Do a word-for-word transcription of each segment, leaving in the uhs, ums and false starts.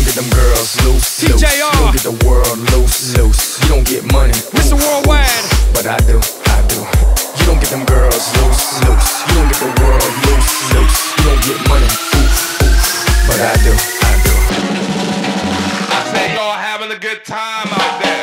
get them girls loose, loose. T J R. You don't get the world loose, loose. You don't get money, Mister oof, Worldwide. oof. But I do, I do. You don't get them girls loose, loose. You don't get the world loose, loose. You don't get money, oof, oof. But I do, I do. I say y'all having a good time out there.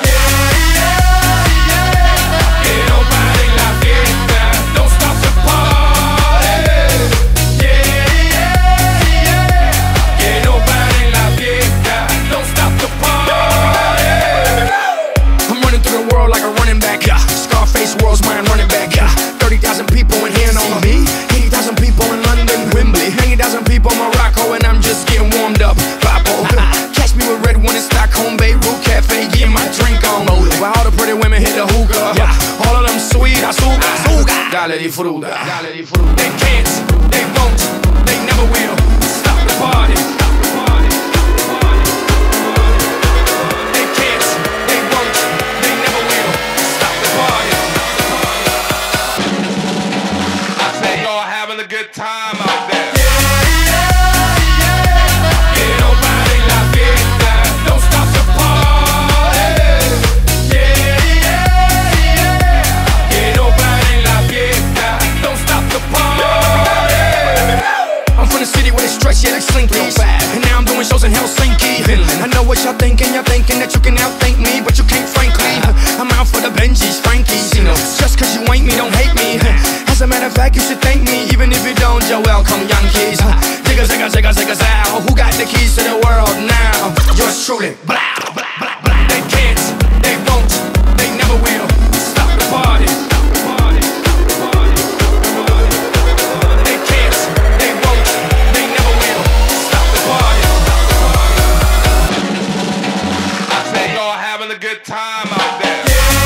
World's mine running back, yeah. thirty thousand people in here and on me. eighty thousand people in London, Wembley. ninety thousand people in Morocco, and I'm just getting warmed up. Papo, catch me with red one in Stockholm, Beirut Cafe, getting my drink on. While all the pretty women hit the hookah, yeah. All of them sweet, azúcar, azúcar. Dale di fruta, dale di fruta. They can't, they won't, they never will stop the party. Good time out there. Don't stop the party. Yeah, yeah, yeah. Que no paren la fiesta. Don't stop the party. I'm from the city where they stretch, yeah, like slinkies. And now I'm doing shows in Helsinki. I know what y'all thinking, y'all thinking that you can outthink me, but you can't, frankly. I'm out for the Benjis, Frankies. Just cause you ain't me, don't hate me. As a matter of fact, you should thank me, even if you don't, you're welcome, Yankees. Zigga, zigga, zigga, zigga, zow. Who got the keys to the world now? Yours truly. Blah, blah, blah, blah. They can't, they won't, they never will stop the party. They can't, they won't, they never will stop the party. I say y'all having a good time out there.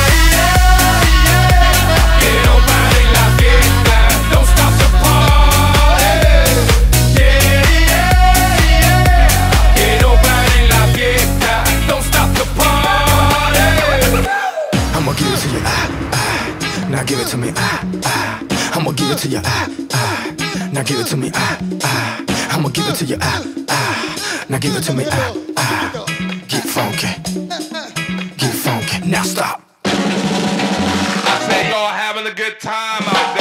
Now give it to me, ah, ah. I'ma give it to you, ah, ah. Now give it to me, ah, ah. I'ma give it to you, ah, ah. Now give it to me, ah, ah. Get funky, get funky. Now stop. I say y'all having a good time out there.